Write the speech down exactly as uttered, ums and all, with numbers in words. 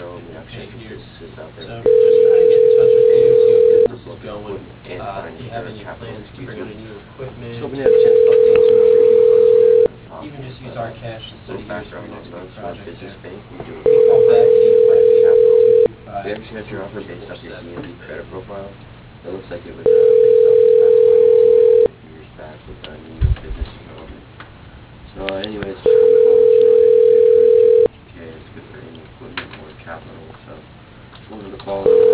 I mean, I've checked pay if here. businesses out there. So just trying to get in touch with you, see what business is going. And Uh, find if you your have any capital, plans to excuse bring on me. any new equipment, Just hoping to have a chance to updates or Um, even just use our cash to study little yours for background your on next big us, we're a project business there. bank. We do You can call back at eight five eight, two two five, we actually got your offer three based four off your seven. D M V credit profile. It looks like it was uh, based off this past financing a few years back with uh, New York business development. So uh, anyways, just wanted to let you know that if you're approved, okay, it's good for any equipment or capital. So just wanted to call.